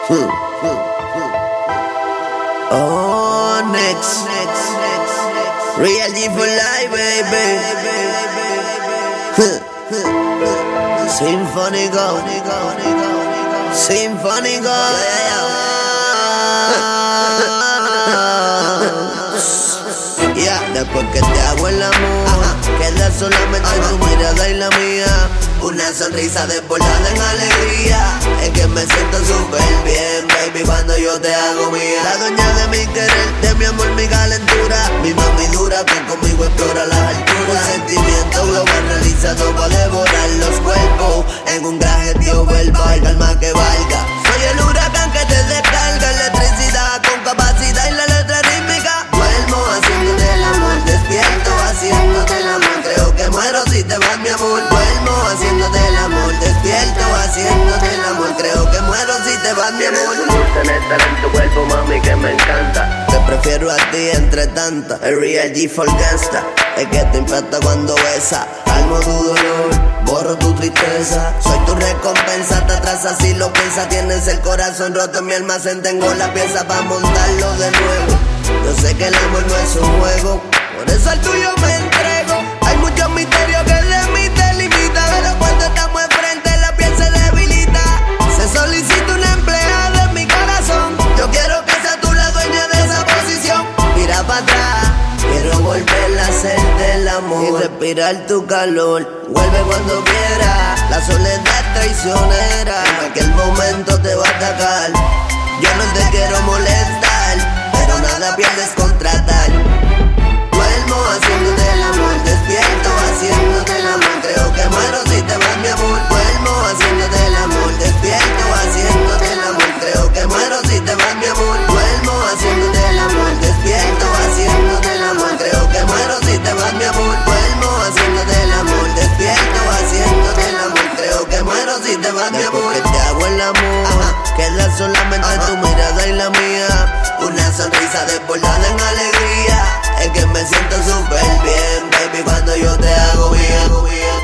Oh, next. Real G for life, baby. Sinfónico. Sinfónico. Ya, después que te hago el amor, queda solamente tu mirada y la mía. Una sonrisa desbordada en alegría. Es que me siento súper bien, baby, cuando yo te hago mía. La dueña de mi querer, de mi amor, mi calentura. Mi mami dura que conmigo explora las alturas. Un sentimiento global realizado para devorar los cuerpos. En un traje tío verbal, calma que valga. Soy el huracán que te descarga electricidad con capacidad y la letra rítmica. Duermo haciéndote el amor, despierto haciéndote el amor. Creo que muero si te vas, mi amor. Duermo haciéndote el amor, despierto haciéndote el amor. Creo que muero si te vas, mi amor. Dulce néctar en tu cuerpo, mami, que me encanta. Te prefiero a ti entre tantas. El Real G for Gangsta. Es que te impacta cuando besa. Calmo tu dolor, borro tu tristeza. Soy tu recompensa, te atrasas si lo piensas. Tienes el corazón roto en mi almacén. Tengo la pieza para montarlo de nuevo. Yo sé que el amor no es un juego, por eso al tuyo me entrego. Hay muchos misterios que de mí te limitan, pero cuando estamos enfrente la piel se debilita. Se solicita una empleada en mi corazón. Yo quiero que seas tú la dueña de esa posición. Mira para atrás, quiero volver a hacerte el amor y respirar tu calor. Vuelve cuando quieras, la soledad es traicionera. En aquel momento te va a atacar. Yo no te quiero molestar, pero nada pierdes con tratar. Duermo haciéndote el amor, despierto haciéndote el amor. Creo que muero si te vas, mi amor. Duermo haciéndote el amor, despierto haciéndote el amor. Creo que muero si te vas, mi amor. Duermo haciéndote el amor, despierto haciéndote el amor. Creo que muero si te vas, mi amor. Duermo haciéndote el amor, despierto haciéndote el amor. Creo que muero si te vas, mi amor. Que te hago el amor, queda solamente tu mirada y la mía. Una sonrisa desbordada en alegría. Es que me siento súper bien, baby, cuando yo te hago mía.